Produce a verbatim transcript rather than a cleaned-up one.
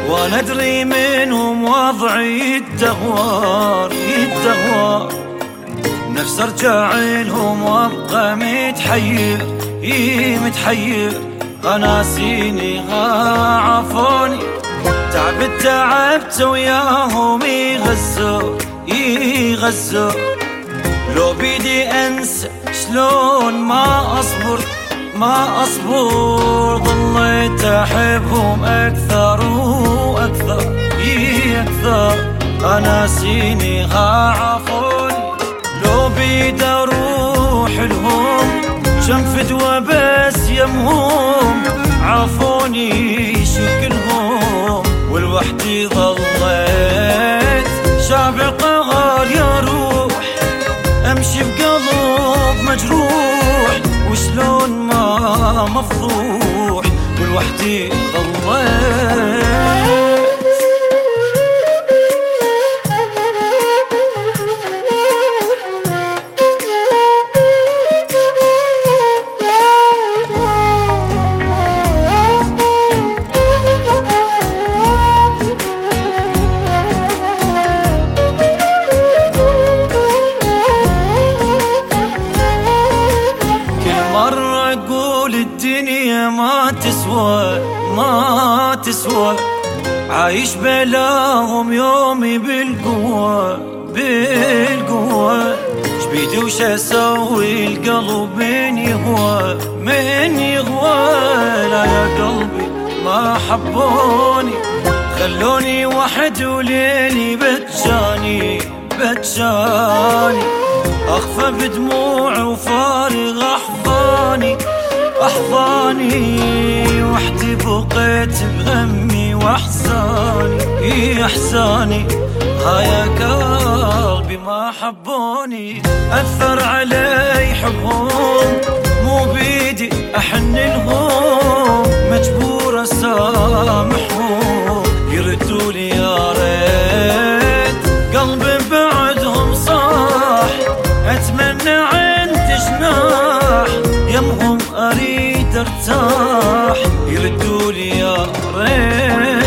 وانا ادري منهم وضعي يتدهور يتدهور، نفس ارجع لهم وابقى متحير اي متحير. غناسيني عافوني، تعبت تعبت وياهم يغزوا يغزوا. لو بيدي انسى شلون ما اصبر ما اصبر، ظليت احبهم اكثر واكثر اي اكثر. غناسيني عافوني، لو بيدي اروح لهم شنفد وبس يمهم. عافوني شكلهم والوحدي ظليت شابع قهر يا روح، امشي بقلب مجروح وشلون ما مفضوح والوحدي ظليت. الدنيا ما تسوى ما تسوى، عايش بلاهم يومي بالقوة بالقوة. شبيدي وش اسوي القلب من يهوى من يهوى. لا يا قلبي ما حبوني، خلوني وحد وليلي بتجاني بتجاني. اخفى بدموع وفارغ احضاني أحضاني، وحدي بقيت بغمي وأحزاني إي أحزاني. ها يا قلبي ما حبوني، أثر علي حبهم مو بيدي أحن لهم. مجبور أسامحهم يردولي يا ريت، قلبي بعدهم صاح أتمنى عند جناح يمهم أريد ارتاح يردولي يا ريت.